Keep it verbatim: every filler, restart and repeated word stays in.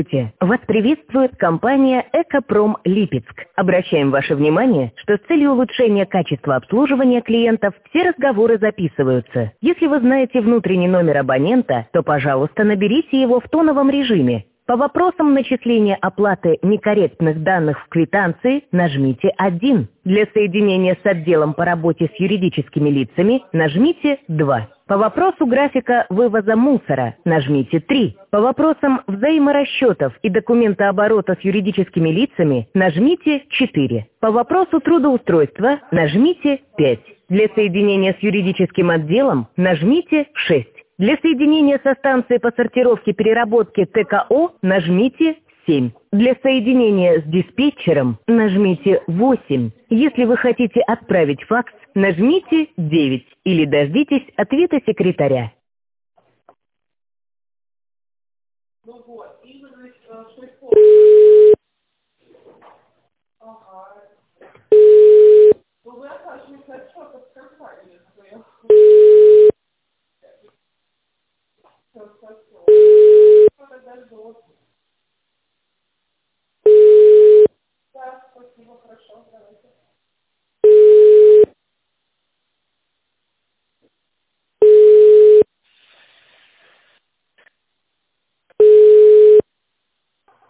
Здравствуйте! Вас приветствует компания «Экопром Липецк». Обращаем ваше внимание, что с целью улучшения качества обслуживания клиентов все разговоры записываются. Если вы знаете внутренний номер абонента, то, пожалуйста, наберите его в тоновом режиме. По вопросам начисления оплаты некорректных данных в квитанции нажмите один. Для соединения с отделом по работе с юридическими лицами нажмите два. По вопросу графика вывоза мусора нажмите три. По вопросам взаиморасчетов и документооборота с юридическими лицами нажмите четыре. По вопросу трудоустройства нажмите пять. Для соединения с юридическим отделом нажмите шесть. Для соединения со станцией по сортировке переработки ТКО нажмите семь. Для соединения с диспетчером нажмите восемь. Если вы хотите отправить факс, нажмите девять или дождитесь ответа секретаря.